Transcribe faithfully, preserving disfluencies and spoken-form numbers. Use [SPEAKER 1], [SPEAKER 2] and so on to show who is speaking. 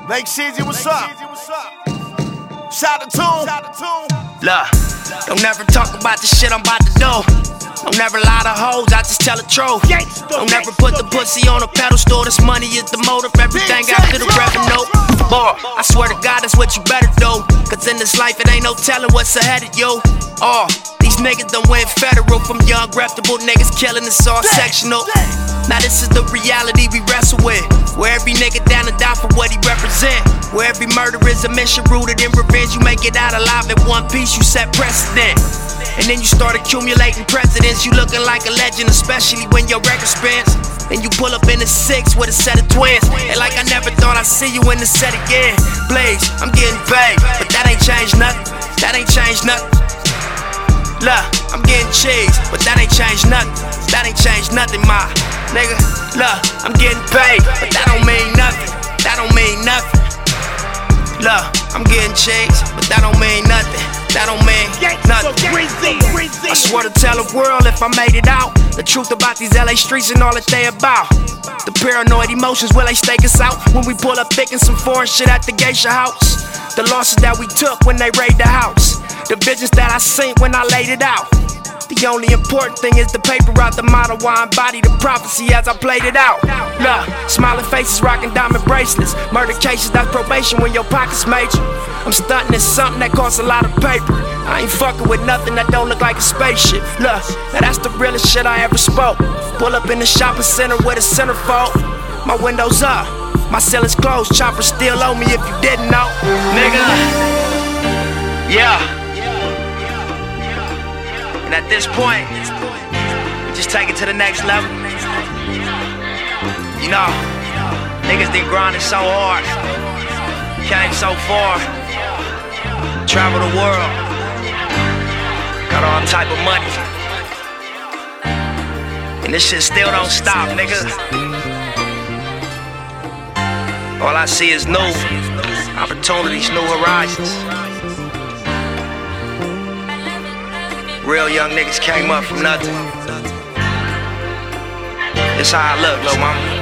[SPEAKER 1] Lake City, what's up? Shout to Tune.
[SPEAKER 2] Look, don't never talk about the shit I'm about to do. Don't never lie to hoes, I just tell the truth. Don't never put the pussy on a pedestal. This money is the motive, everything after the revenue. Boy, I swear to God, that's what you better do. Cause in this life, it ain't no telling what's ahead of you. Oh, these niggas done went federal. From young, reputable niggas killing, it's all sectional. Now this is the reality we wrestle with, where every nigga down to die for what he represent, where every murder is a mission rooted in revenge. You make it out alive in one piece, you set precedent. And then you start accumulating presidents. You looking like a legend, especially when your record spins. Then you pull up in the six with a set of twins, and like I never thought I'd see you in the set again. Blaze, I'm getting paid, but that ain't changed nothing. That ain't changed nothing. Look, I'm getting cheese, but that ain't changed nothing. That ain't changed nothing, my nigga. Look, I'm getting paid, but that don't mean nothing. That don't mean nothing. Look, I'm getting cheese, but that don't mean nothing. That don't mean nothing. I swear to tell the world if I made it out, the truth about these L A streets and all that they about. The paranoid emotions, will they stake us out? When we pull up thick in some foreign shit at the geisha house. The losses that we took when they raided the house. The visions that I seen when I laid it out. The only important thing is the paper out the model, why I embody the prophecy as I played it out. Look, smiling faces, rocking diamond bracelets. Murder cases, that's probation when your pockets major. I'm stunting in something that costs a lot of paper. I ain't fucking with nothing that don't look like a spaceship. Look, now that's the realest shit I ever spoke. Pull up in the shopping center with a centerfold. My windows up, my ceiling's closed. Chopper still on me if you didn't know. Nigga, yeah. And at this point, we just take it to the next level. You know, niggas been grinding so hard, came so far, travel the world, got all type of money, and this shit still don't stop, nigga. All I see is new opportunities, new horizons. Real young niggas came up from nothing. This how I look, little mama.